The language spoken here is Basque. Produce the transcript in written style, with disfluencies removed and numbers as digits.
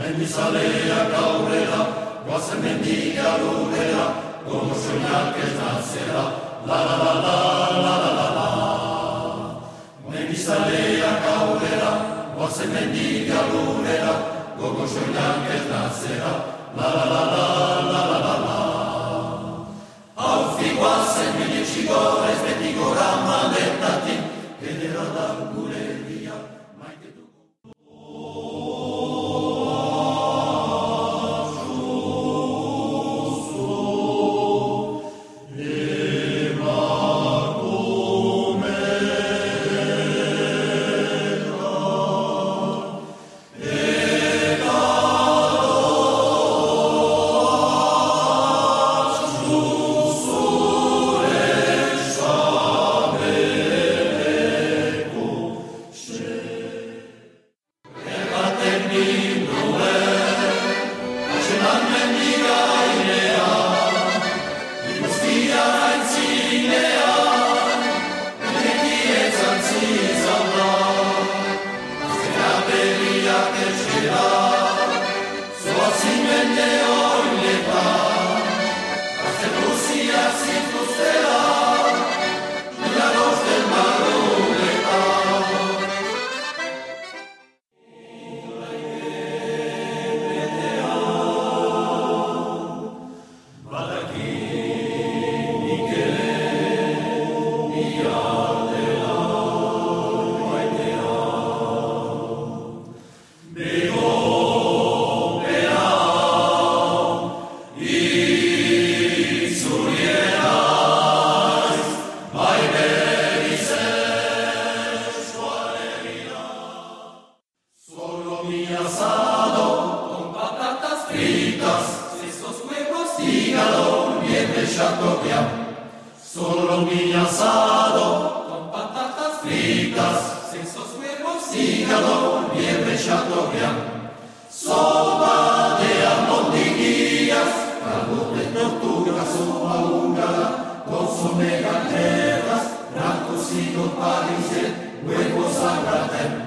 Mendizaleak aurrera, goazen mendia lurrera, gogosoinak ez nazera, la la la la la la la la. Mendizaleak aurrera, goazen mendia lurrera, gogosoinak ez nazera, la la la la la la la la. Hauzi goazen menetxi gora ez beti gora manetatik, edera da gure herria maite dugu. Solo mi asado con patatas fritas, esos huevos, hígado, liebre chateaubriand, sopa de albondiguillas, caldo de tortuga, sopa húngara, consomé galletas, gran cocido parisien, huevos al gratin.